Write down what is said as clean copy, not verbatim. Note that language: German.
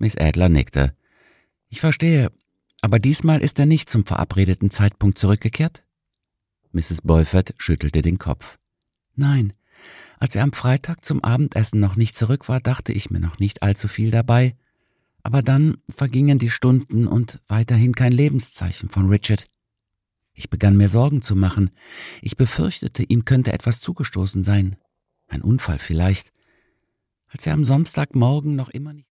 Miss Adler nickte. »Ich verstehe, aber diesmal ist er nicht zum verabredeten Zeitpunkt zurückgekehrt?« Mrs. Beaufort schüttelte den Kopf. »Nein, als er am Freitag zum Abendessen noch nicht zurück war, dachte ich mir noch nicht allzu viel dabei. Aber dann vergingen die Stunden und weiterhin kein Lebenszeichen von Richard. Ich begann mir Sorgen zu machen. Ich befürchtete, ihm könnte etwas zugestoßen sein. Ein Unfall vielleicht. Als er am Samstagmorgen noch immer nicht